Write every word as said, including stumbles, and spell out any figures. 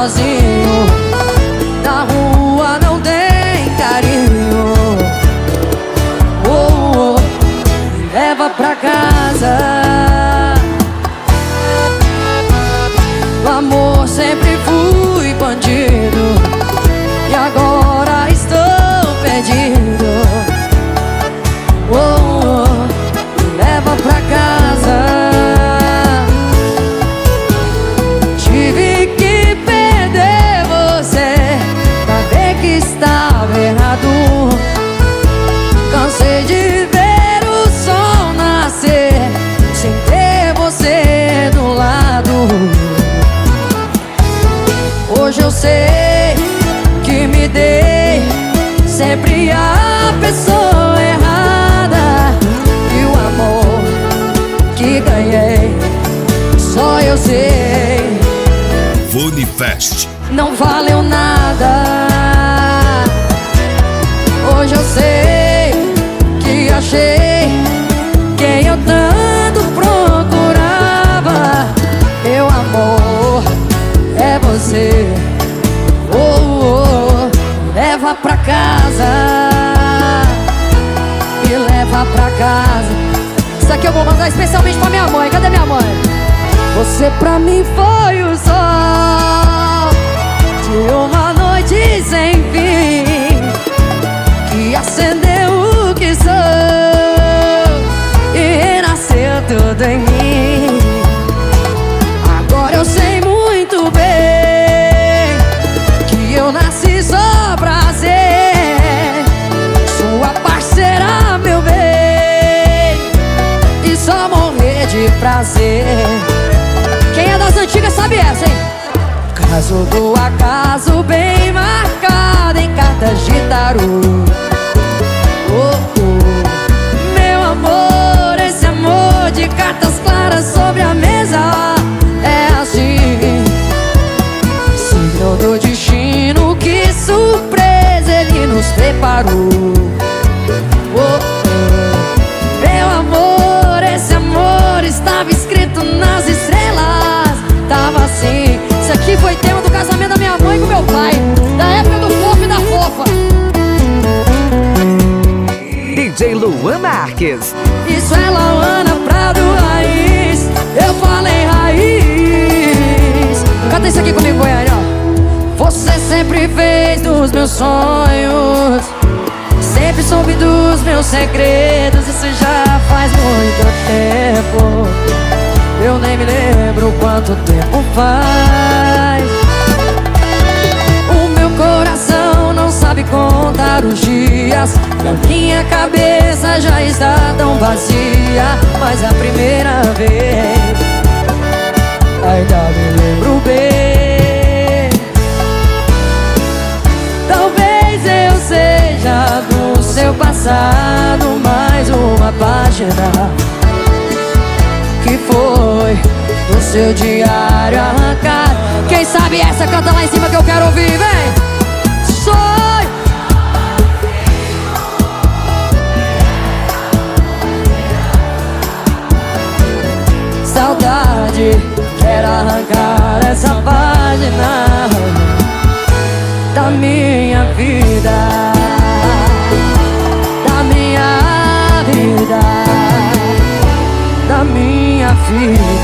sozinho. Na rua não tem carinho. Oh, oh, me leva pra casa. No amor sempre fui bandido e agora estou perdido. Oh, oh, me leva pra casa. Tive que perder você pra ver que estava errado. Cansei de ver o sol nascer sem ter você do lado. Hoje eu sei que me dei sempre a pessoa errada, e o amor que ganhei só eu sei. Funifest Não valeu nada. Hoje eu sei que achei quem eu tanto procurava. Meu amor é você. Oh, oh, oh. Leva pra casa, me leva pra casa. Isso aqui eu vou mandar especialmente pra minha mãe. Cadê minha mãe? Você pra mim foi o sol de uma noite sem fim, que acendeu o que sou e renasceu tudo em mim. Agora eu sei muito bem que eu nasci só pra ser sua parceira, meu bem, e só morrer de prazer. Quem é das antigas sabe essa, hein? Caso do acaso bem marcado em cartas de tarô. Oh, oh. Meu amor, esse amor de cartas claras sobre a mesa é assim, signo do destino, que surpresa ele nos preparou. Oh, oh. Meu amor, esse amor estava escrito nas estrelas. Tava assim. Isso aqui foi tema do casamento da minha mãe com meu pai, da época do fofo e da fofa. D J Luan Marques. Isso é Lauana Prado Raiz. Eu falei raiz. Canta isso aqui comigo, Goiânia. Você sempre fez dos meus sonhos, sempre soube dos meus segredos. Isso já faz muito tempo, eu nem me lembro quanto tempo faz. O meu coração não sabe contar os dias, e a minha cabeça já está tão vazia. Mas a primeira vez ainda me lembro bem. Talvez eu seja do seu passado mais uma página que foi no seu diário arrancado. Quem sabe essa canta lá em cima que eu quero ouvir, vem! Sonho. Saudade, quero arrancar essa página da minha vida, da minha vida, da minha vida.